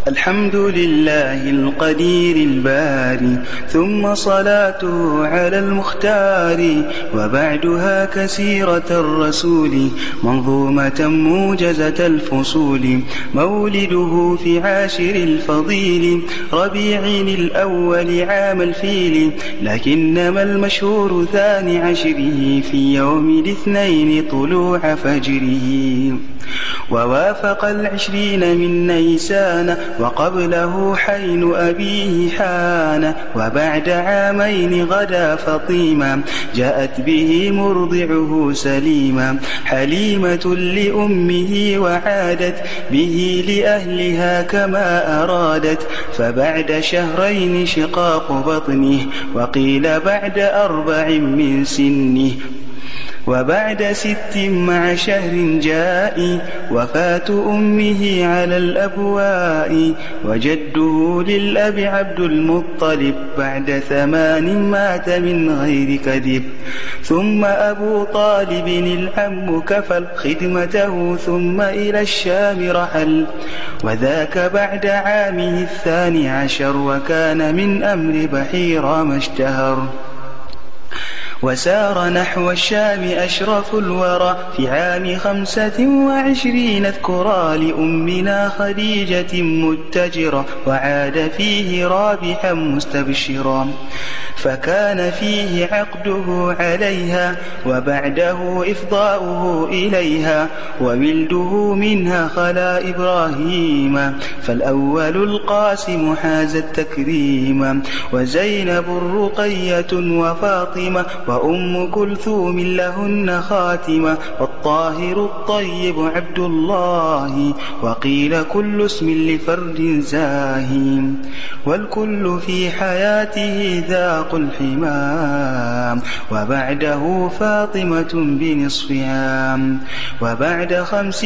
الحمد لله القدير الباري، ثم صلاته على المختار، وبعدها كسيرة الرسول منظومة موجزة الفصول. مولده في عاشر الفضيل ربيع الأول عام الفيل، لكنما المشهور ثاني عشره في يوم الاثنين طلوع فجره. ووافق 20 من نيسان، وقبله حين أبيه حان، وبعد عامين غدا فطيما جاءت به مرضعه سليما. حليمة لأمه وعادت به لأهلها كما أرادت، فبعد شهرين شقاق بطنه، وقيل بعد 4 من سنه. وبعد 6 مع شهر جاء وفاة أمه على الأبواء. وجده للأب عبد المطلب بعد 8 مات من غير كذب. ثم أبو طالب العم كفل خدمته، ثم إلى الشام رحل، وذاك بعد عامه 12، وكان من أمر بحيرة ما اشتهر. وسار نحو الشام أشرف الورى في عام 25 اذكرا لأمنا خديجة متجرا، وعاد فيه رابحا مستبشرا، فكان فيه عقده عليها وبعده إفضاؤه إليها. وولده منها خلا إبراهيم، فالأول القاسم حاز التكريم. وزينب رقية وفاطمة وأم كلثوم لهن خاتمة، والطاهر الطيب عبد الله، وقيل كل اسم لفرد زاهي. والكل في حياته ذاق الحمام، وبعده فاطمة بنصف عام. وبعد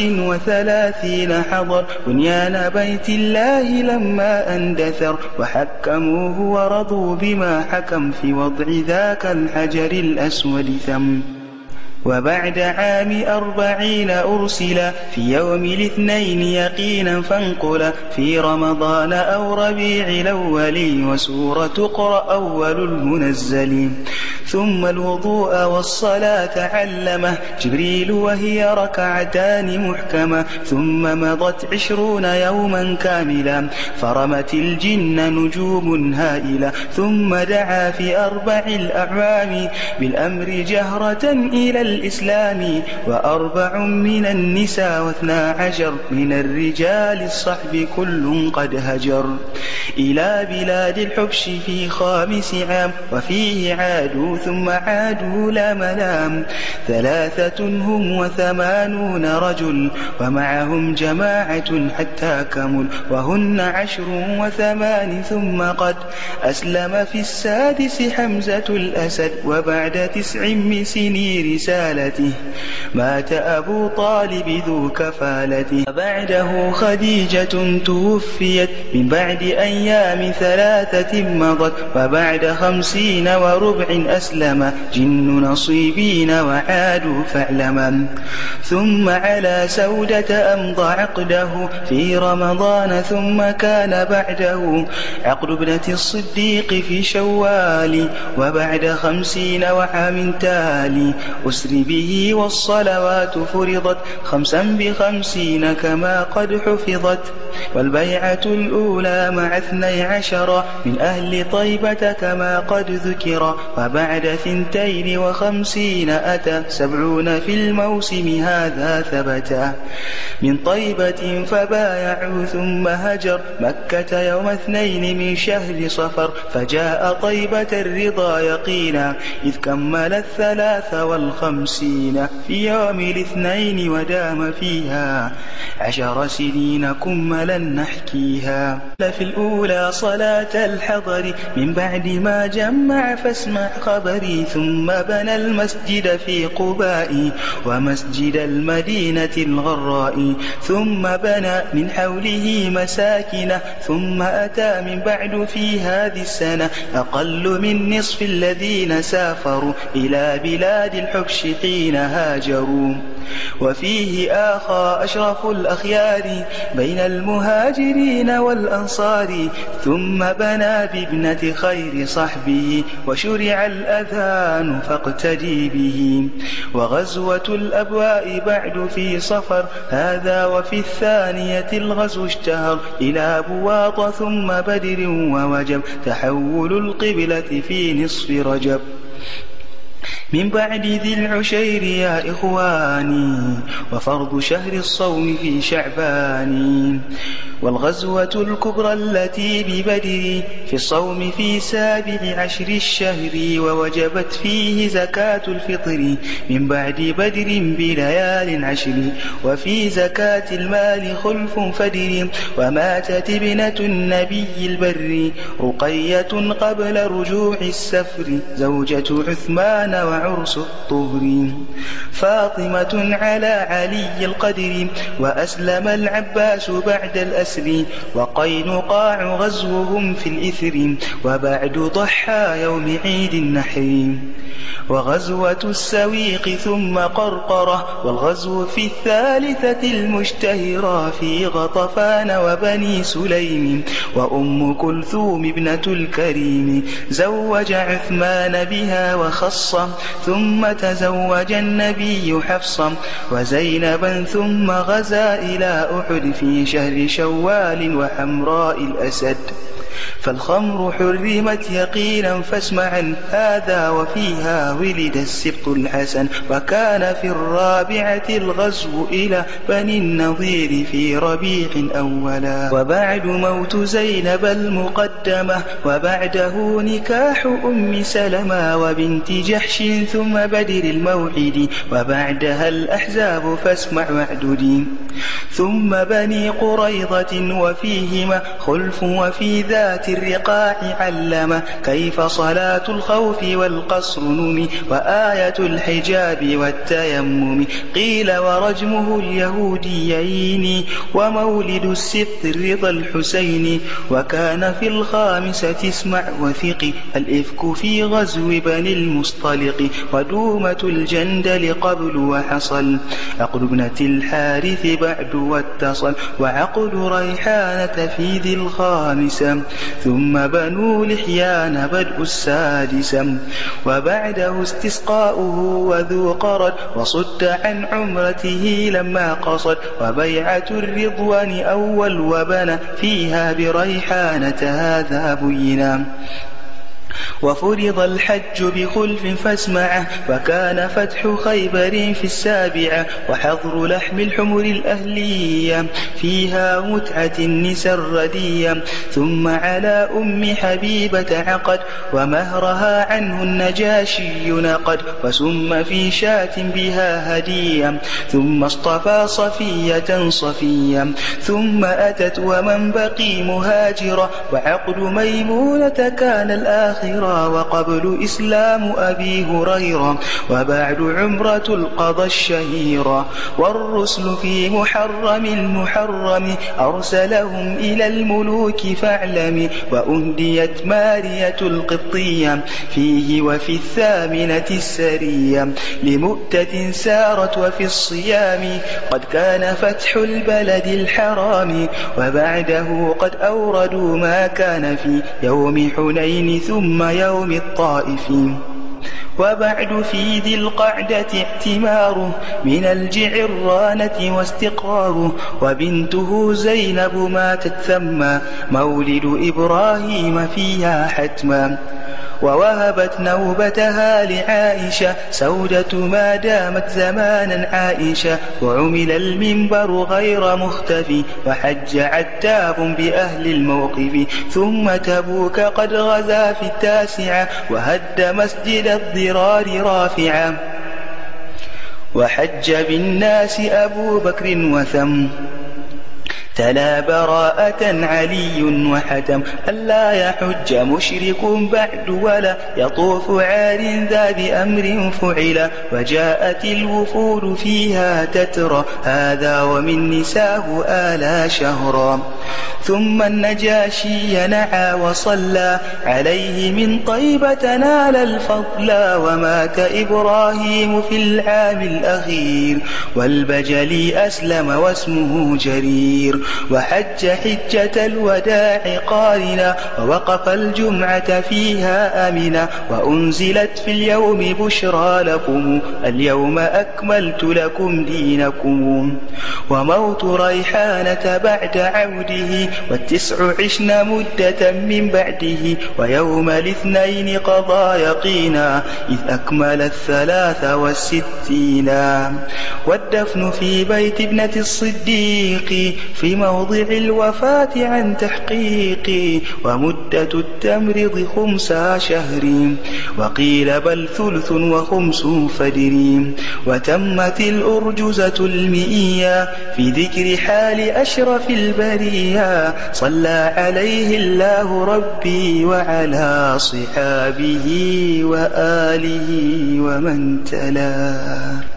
35 حضر بنيان بيت الله لما أندثر، وحكموه ورضوا بما حكم في وضع ذاك الحجر الأسود ثم. وبعد عام 40 أرسل في يوم الاثنين يقينا، فانقل في رمضان أو ربيع الأول، وسورة تقرأ أول المنزل. ثم الوضوء والصلاة علمه جبريل، وهي 2 ركعتان محكمة. ثم مضت 20 يوما كاملا، فرمت الجن نجوم هائلة. ثم دعا في 4 الأعوام بالأمر جهرة إلى الإسلام، و4 من النساء و12 من الرجال الصحب كل قد هجر إلى بلاد الحبش في 5 عام. وفيه عادوا ثم عادوا لا ملام، 3 هم و80 رجل، ومعهم جماعة حتى كمل، وهن 10 و8. ثم قد أسلم في 6 حمزة الأسد، وبعد 9 من سني رسالته مات أبو طالب ذو كفالته. وبعده خديجة توفيت من بعد أيام 3 مضت، وبعد 50 وربع أسلم جن نصيبين وعادوا فاعلما. ثم على سودة أمضى عقده في رمضان، ثم كان بعده عقد ابنة الصديق في شوال. وبعد 50 وعام تالي أسر به، والصلوات فرضت 5 ب50 كما قد حفظت. والبيعة الأولى مع 12 من أهل طيبة كما قد ذكر. وبعد 52 أتى 70 في الموسم هذا ثبتا من طيبة، فبايعوا ثم هجر مكة يوم 2 من شهر صفر. فجاء طيبة الرضا يقينا إذ كمل 53 في يوم الاثنين، ودام فيها 10 سنين كملا نحكيها. في الأولى صلاة الحضر من بعد ما جمع فاسمع خبري. ثم بنى المسجد في قباء ومسجد المدينة الغراء. ثم بنى من حوله مساكنه. ثم أتى من بعد في هذه السنة أقل من نصف الذين سافروا إلى بلاد الحبش حين هاجروا. وفيه آخى أشرف الأخيار بين المهاجرين والأنصار ثم بنى بابنة خير صحبه وشرع الأذان فاقتدي به. وغزوة الأبواء بعد في صفر هذا وفي الثانية الغزو اشتهر إلى بواط ثم بدر ووجب تحول القبلة في نصف رجب. من بعد ذي العشير يا إخواني وفرض شهر الصوم في شعبان. والغزوة الكبرى التي ببدر في الصوم في 17 الشهر ووجبت فيه زكاة الفطر من بعد بدر بليال 10. وفي زكاة المال خلف فدر وماتت ابنة النبي البر رقية قبل رجوع السفر زوجة عثمان وعرس الطهر. فاطمة على علي القدر وأسلم العباس بعد الأسر وقينقاع غزوهم في الإثر وبعد ضحى يوم عيد النحر. وغزوة السويق ثم قرقرة والغزو في الثالثة المشتهرة في غطفان وبني سليم وأم كلثوم ابنة الكريم زوج عثمان بها وخصا ثم تزوج النبي حفصا وزينبا ثم غزا إلى أحد في شهر شوال وحمراء الأسد. فالخمر حرمت يقينا فاسمعا هذا وفيها ولد السبط الحسن. وكان في 4 الغزو إلى بني النضير في ربيع أولا. وبعد موت زينب المقدمة وبعده نكاح أم سلمة وبنت جحش ثم بدر الموعد وبعدها الأحزاب فاسمع واعددي. ثم بني قريظة وفيهما خلف وفي ذات الرقاع علم كيف صلاة الخوف والقصر نمي وآية الحجاب والتيمم. قيل ورجمه اليهوديين ومولد السبط الرضا الحسين. وكان في 5 اسمع وثق الإفك في غزو بني المصطلق ودومة الجندل قبل وحصل عقد ابنة الحارث بعد واتصل وعقد ريحانة في ذي 5 ثم بنو لحيان بدء 6 وبعده استسقاؤه وذو قرد وصد عن عمرته لما قصد وبيعة الرضوان أول وبنى فيها بريحانة هذا بينا. وفرض الحج بخلف فاسمعه وكان فتح خيبر في 7 وحظر لحم الحمر الأهلية فيها متعة النساء الردية. ثم على أم حبيبة عقد ومهرها عنه النجاشي نقد وسم في شاة بها هدية. ثم اصطفى صفية صفية ثم أتت ومن بقي مهاجرة وعقد ميمونة كان الآخرة وقبل إسلام أبي هريرة وبعد عمرة القضاء الشهيرة. والرسل في محرم المحرم أرسلهم إلى الملوك فاعلم. وأهديت مارية القبطية فيه وفي 8 السرية لمؤتة سارت وفي الصيام قد كان فتح البلد الحرام. وبعده قد أوردوا ما كان في يوم حنين ثم يوم الطائف. وبعد في ذي القعدة اعتماره من الجعرانة واستقراره وبنته زينب ماتت ثم مولد إبراهيم فيها حتما. ووهبت نوبتها لعائشة سودة ما دامت زمانا عائشة. وعمل المنبر غير مختفي وحج عتاب بأهل الموقف. ثم تبوك قد غزا في 9 وهد مسجد الضرار رافعا. وحج بالناس أبو بكر وثم تلا براءة علي وحتم ألا يحج مشرك بعد ولا يطوف عار ذا بأمر فعل. وجاءت الوفود فيها تترى هذا ومن نساه آلا شهرا. ثم النجاشي نعى وصلى عليه من طيبة نال الفضل. ومات إبراهيم في العام الأخير والبجلي أسلم واسمه جرير. وحج حجة الوداع قارنا ووقف الجمعة فيها أمنا. وأنزلت في اليوم بشرى لكم اليوم أكملت لكم دينكم. وموت ريحانة بعد عوده والتسع عشن مدة من بعده. ويوم الاثنين قضى يقينا إذ أكمل 63. والدفن في بيت ابنة الصديق في موضع الوفاة عن تحقيق. ومدة التمرض 5 شهر وقيل بل 3 و5 فدر. وتمت الأرجزة المئية في ذكر حال أشرف البرية. صلى عليه الله ربي وعلى صحابه وآله ومن تلا.